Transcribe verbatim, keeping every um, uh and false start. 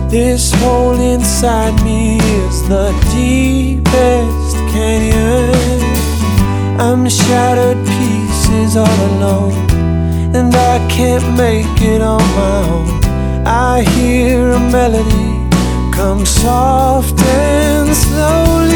This hole inside me is the deepest canyon. I'm shattered pieces all alone, and I can't make it on my own. I hear a melody come soft and slowly.